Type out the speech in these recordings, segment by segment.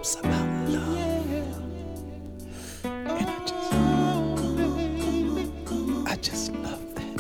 raps about love. And I just love that.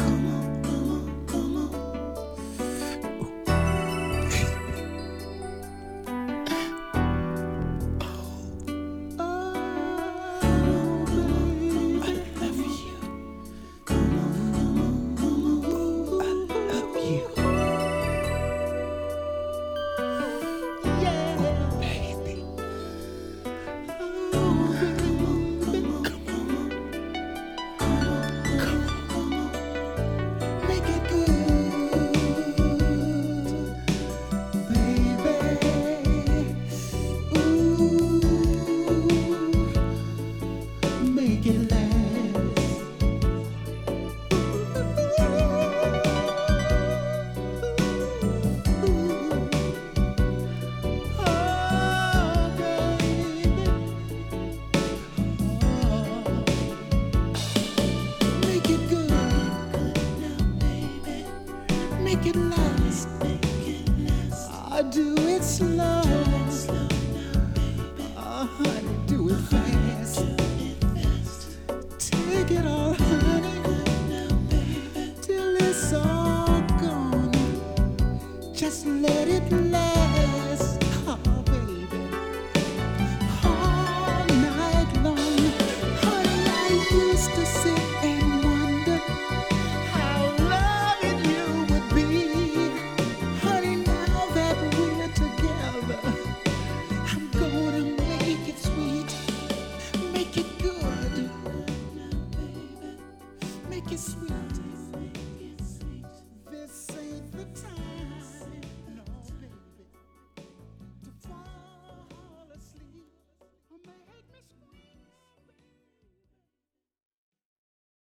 Make it last. Oh, baby. Oh. Make it good now, baby. Make it last. I do it slow.